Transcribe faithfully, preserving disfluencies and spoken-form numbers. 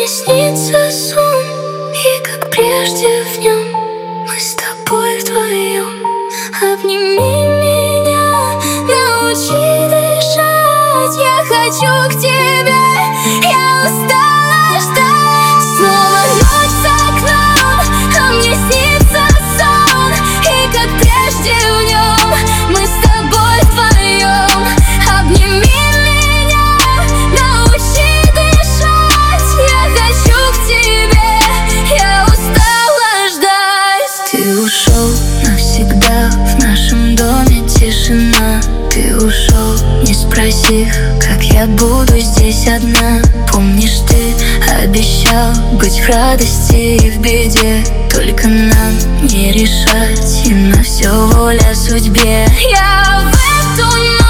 мне снится сон, и как прежде в нем мы с тобой вдвоем. Обними меня, научи дышать. Я хочу к тебе, я устала ждать. Снова ночь за окном, а мне снится сон, и как прежде в нем мы с тобой вдвоем. Обними меня, научи дышать. Я хочу к тебе, я устала ждать. Ты ушел навсегда, в нашем доме тишина. Ты ушел, не спросив, как я буду здесь одна. Помнишь, ты обещал быть в радости и в беде. Только нам не решать, и на все воля судьбе. Я в эту ночь